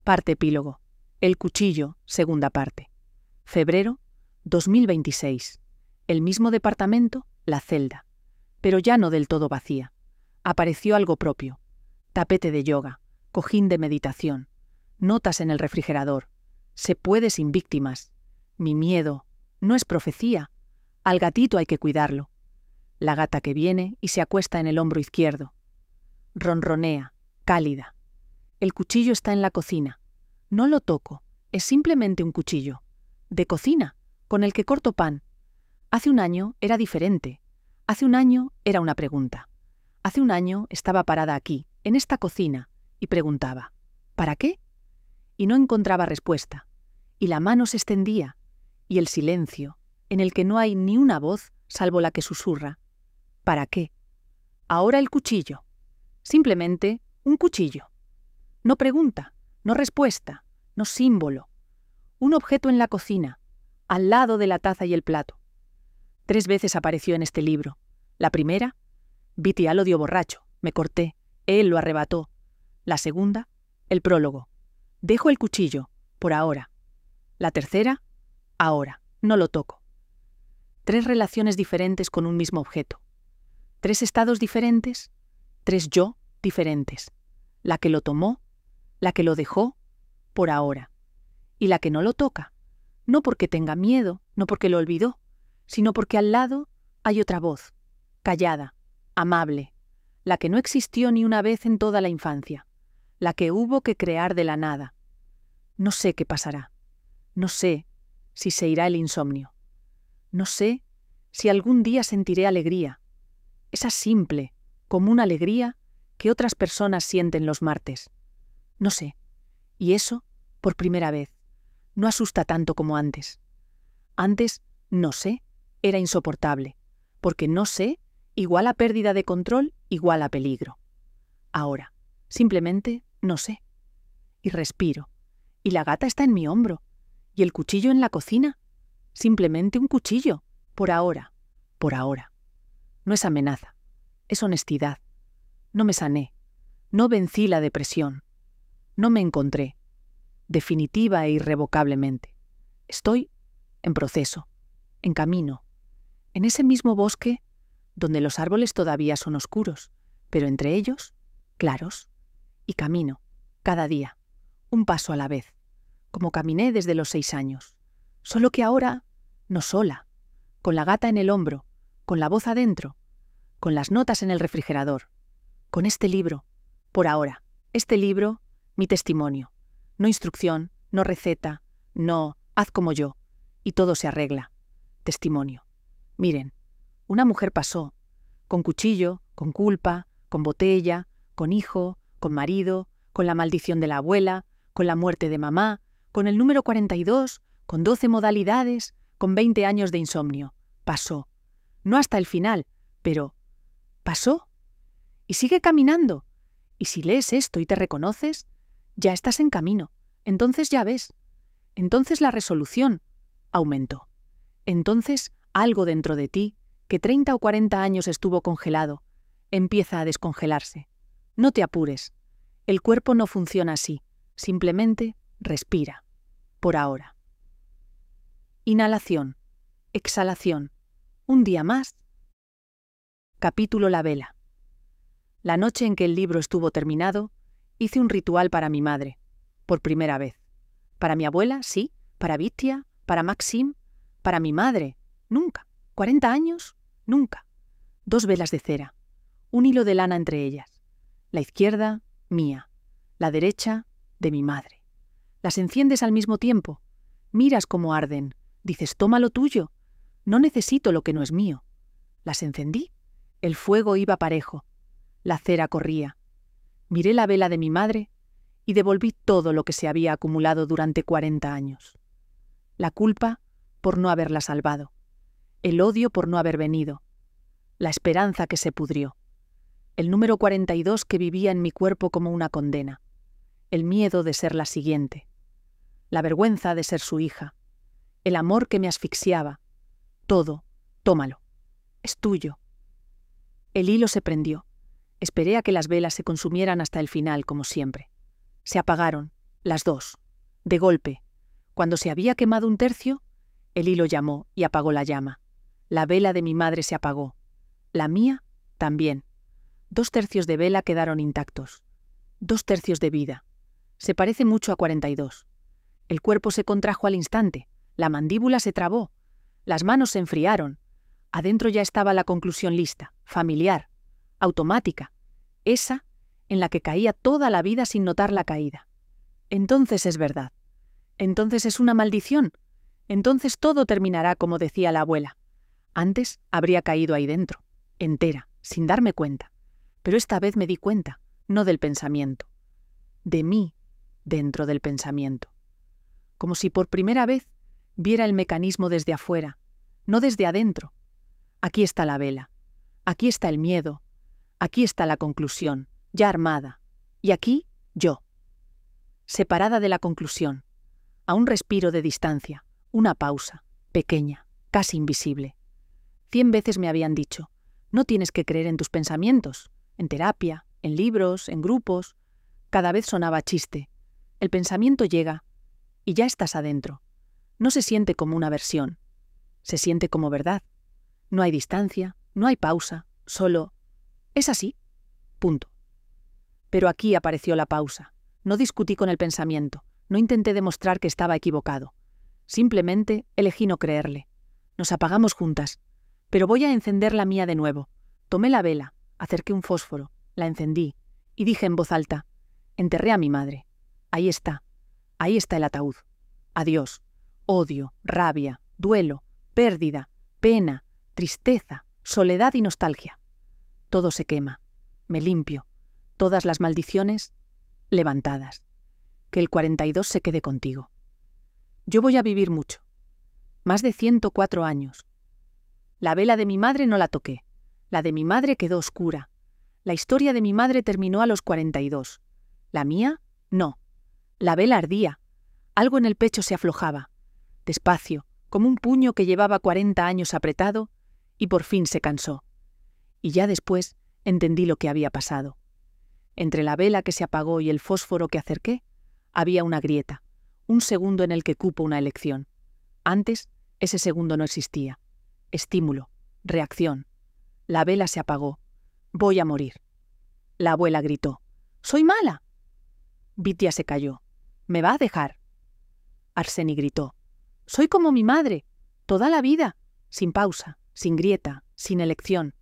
Parte epílogo. El cuchillo, segunda parte. Febrero 2026. El mismo departamento, la celda. Pero ya no del todo vacía. Apareció algo propio. Tapete de yoga, cojín de meditación, notas en el refrigerador. Se puede sin víctimas. Mi miedo no es profecía. Al gatito hay que cuidarlo. La gata que viene y se acuesta en el hombro izquierdo. Ronronea, cálida. El cuchillo está en la cocina. No lo toco, es simplemente un cuchillo. De cocina, con el que corto pan. Hace un año era diferente. Hace un año era una pregunta. Hace un año estaba parada aquí, en esta cocina, y preguntaba, ¿para qué? Y no encontraba respuesta. Y la mano se extendía, y el silencio, en el que no hay ni una voz salvo la que susurra. ¿Para qué? Ahora el cuchillo. Simplemente un cuchillo. No pregunta, no respuesta, no símbolo. Un objeto en la cocina, al lado de la taza y el plato. 3 veces apareció en este libro. La primera, Viti al odio borracho, me corté, él lo arrebató. La segunda, el prólogo. Dejo el cuchillo, por ahora. La tercera, ahora, no lo toco. 3 relaciones diferentes con un mismo objeto. 3 estados diferentes, 3 yo diferentes. La que lo tomó, la que lo dejó, por ahora. Y la que no lo toca, no porque tenga miedo, no porque lo olvidó, sino porque al lado hay otra voz, callada, amable, la que no existió ni una vez en toda la infancia, la que hubo que crear de la nada. No sé qué pasará. No sé si se irá el insomnio. No sé si algún día sentiré alegría, esa simple, común alegría que otras personas sienten los martes. No sé. Y eso, por primera vez, no asusta tanto como antes. Antes, no sé, era insoportable, porque no sé igual a pérdida de control igual a peligro. Ahora, simplemente no sé. Y respiro. Y la gata está en mi hombro. Y el cuchillo en la cocina. Simplemente un cuchillo. Por ahora. Por ahora. No es amenaza. Es honestidad. No me sané. No vencí la depresión. No me encontré. Definitiva e irrevocablemente. Estoy en proceso. En camino. En ese mismo bosque donde los árboles todavía son oscuros, pero entre ellos, claros. Y camino. Cada día. Un paso a la vez. Como caminé desde los 6 años. Solo que ahora, no sola. Con la gata en el hombro. Con la voz adentro. Con las notas en el refrigerador. Con este libro. Por ahora. Este libro, mi testimonio. No instrucción, no receta, no, haz como yo. Y todo se arregla. Testimonio. Miren, una mujer pasó. Con cuchillo, con culpa, con botella, con hijo, con marido, con la maldición de la abuela, con la muerte de mamá, con el número 42, con 12 modalidades, con 20 años de insomnio. Pasó. No hasta el final, pero pasó. Y sigue caminando. Y si lees esto y te reconoces, ya estás en camino. Entonces ya ves. Entonces la resolución aumentó. Entonces algo dentro de ti, que 30 o 40 años estuvo congelado, empieza a descongelarse. No te apures. El cuerpo no funciona así. Simplemente respira. Por ahora. Inhalación. Exhalación. Un día más. Capítulo La vela. La noche en que el libro estuvo terminado, hice un ritual para mi madre, por primera vez. Para mi abuela, sí. Para Vitya, para Maxim. Para mi madre, nunca. 40 años, nunca. 2 velas de cera. Un hilo de lana entre ellas. La izquierda, mía. La derecha, de mi madre. Las enciendes al mismo tiempo. Miras cómo arden. Dices, toma lo tuyo. No necesito lo que no es mío. Las encendí. El fuego iba parejo. La cera corría. Miré la vela de mi madre y devolví todo lo que se había acumulado durante 40 años. La culpa por no haberla salvado. El odio por no haber venido. La esperanza que se pudrió. El número 42 que vivía en mi cuerpo como una condena. El miedo de ser la siguiente. La vergüenza de ser su hija. El amor que me asfixiaba. Todo, tómalo. Es tuyo. El hilo se prendió. Esperé a que las velas se consumieran hasta el final, como siempre. Se apagaron, Las dos. De golpe. Cuando se había quemado un tercio, el hilo llamó y apagó la llama. La vela de mi madre se apagó. La mía también. 2/3 de vela quedaron intactos. 2/3 de vida. Se parece mucho a 42. El cuerpo se contrajo al instante. La mandíbula se trabó. Las manos se enfriaron. Adentro ya estaba la conclusión lista, familiar, automática, esa en la que caía toda la vida sin notar la caída. Entonces es verdad. Entonces es una maldición. Entonces todo terminará como decía la abuela. Antes habría caído ahí dentro, entera, sin darme cuenta. Pero esta vez me di cuenta, no del pensamiento. De mí dentro del pensamiento. Como si por primera vez viera el mecanismo desde afuera, no desde adentro. Aquí está la vela, aquí está el miedo, aquí está la conclusión, ya armada, y aquí yo. Separada de la conclusión, a un respiro de distancia, una pausa, pequeña, casi invisible. 100 veces me habían dicho, no tienes que creer en tus pensamientos, en terapia, en libros, en grupos. Cada vez sonaba chiste. El pensamiento llega y ya estás adentro. No se siente como una versión, se siente como verdad. No hay distancia, no hay pausa, solo es así, punto. Pero aquí apareció la pausa. No discutí con el pensamiento, no intenté demostrar que estaba equivocado. Simplemente elegí no creerle. Nos apagamos juntas, pero voy a encender la mía de nuevo. Tomé la vela, acerqué un fósforo, la encendí y dije en voz alta, enterré a mi madre. Ahí está el ataúd. Adiós, odio, rabia, duelo, pérdida, pena, tristeza, soledad y nostalgia. Todo se quema, me limpio, todas las maldiciones levantadas. Que el 42 se quede contigo. Yo voy a vivir mucho, más de 104 años. La vela de mi madre no la toqué, la de mi madre quedó oscura. La historia de mi madre terminó a los 42. La mía, no. La vela ardía, algo en el pecho se aflojaba, despacio, como un puño que llevaba 40 años apretado, y por fin se cansó. Y ya después entendí lo que había pasado. Entre la vela que se apagó y el fósforo que acerqué, había una grieta, un segundo en el que cupo una elección. Antes, ese segundo no existía. Estímulo, reacción. La vela se apagó. Voy a morir. La abuela gritó. ¡Soy mala! Vitia se calló. ¿Me va a dejar? Arseni gritó. Soy como mi madre, toda la vida, sin pausa, sin grieta, sin elección.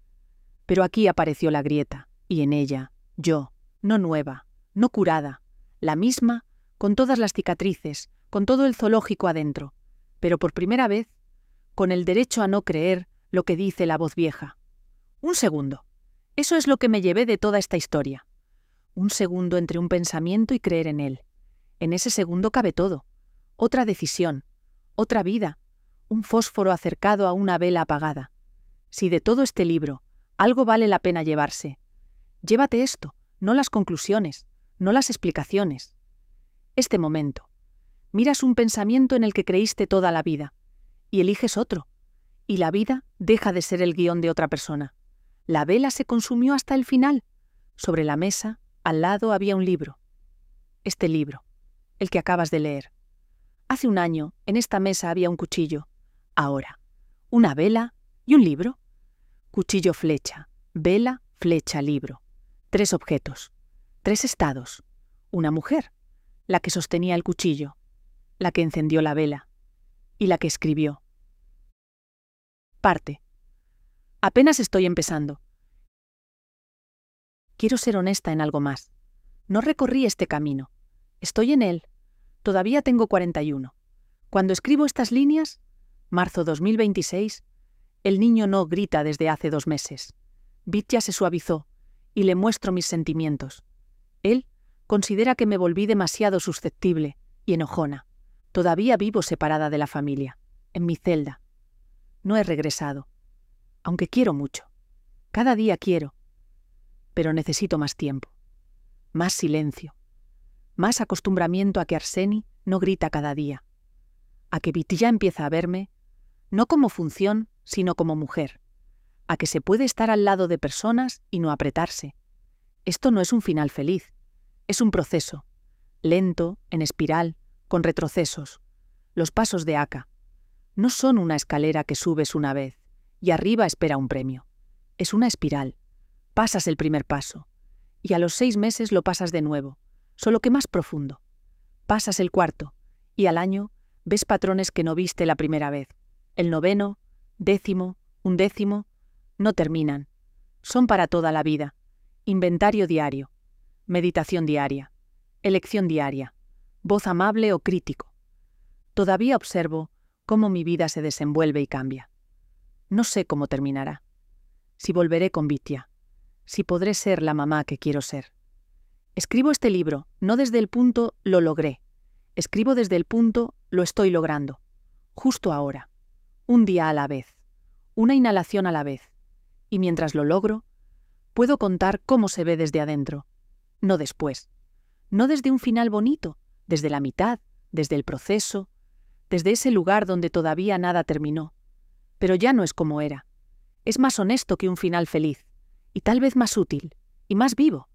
Pero aquí apareció la grieta, y en ella, yo, no nueva, no curada, la misma, con todas las cicatrices, con todo el zoológico adentro, pero por primera vez, con el derecho a no creer lo que dice la voz vieja. Un segundo. Eso es lo que me llevé de toda esta historia. Un segundo entre un pensamiento y creer en él. En ese segundo cabe todo. Otra decisión, otra vida, un fósforo acercado a una vela apagada. Si de todo este libro algo vale la pena llevarse, llévate esto, no las conclusiones, no las explicaciones. Este momento. Miras un pensamiento en el que creíste toda la vida, y eliges otro, y la vida deja de ser el guión de otra persona. La vela se consumió hasta el final. Sobre la mesa, al lado, había un libro. Este libro, el que acabas de leer. Hace un año, en esta mesa había un cuchillo. Ahora, una vela y un libro. Cuchillo, flecha, vela, flecha, libro. 3 objetos, 3 estados. Una mujer, la que sostenía el cuchillo, la que encendió la vela y la que escribió. Parte. Apenas estoy empezando. Quiero ser honesta en algo más. No recorrí este camino. Estoy en él. Todavía tengo 41. Cuando escribo estas líneas, marzo 2026, el niño no grita desde hace 2 meses. Vitia se suavizó y le muestro mis sentimientos. Él considera que me volví demasiado susceptible y enojona. Todavía vivo separada de la familia, en mi celda. No he regresado, aunque quiero mucho. Cada día quiero, pero necesito más tiempo, más silencio, más acostumbramiento a que Arseni no grita cada día, a que Vitia empieza a verme, no como función, sino como mujer, a que se puede estar al lado de personas y no apretarse. Esto no es un final feliz, es un proceso. lento, en espiral, con retrocesos. Los pasos de Aka. No son una escalera que subes una vez y arriba espera un premio. Es una espiral. Pasas el primer paso y a los 6 meses lo pasas de nuevo, solo que más profundo. Pasas el cuarto y al año ves patrones que no viste la primera vez. El 9º, 10º, 11º, no terminan. Son para toda la vida. Inventario diario, meditación diaria, elección diaria, voz amable o crítico. Todavía observo cómo mi vida se desenvuelve y cambia. No sé cómo terminará. Si volveré con Vitya, si podré ser la mamá que quiero ser. Escribo este libro no desde el punto lo logré, escribo desde el punto lo estoy logrando, justo ahora, un día a la vez, una inhalación a la vez, y mientras lo logro, puedo contar cómo se ve desde adentro, no después, no desde un final bonito, desde la mitad, desde el proceso, desde ese lugar donde todavía nada terminó, pero ya no es como era. Es más honesto que un final feliz, y tal vez más útil, y más vivo.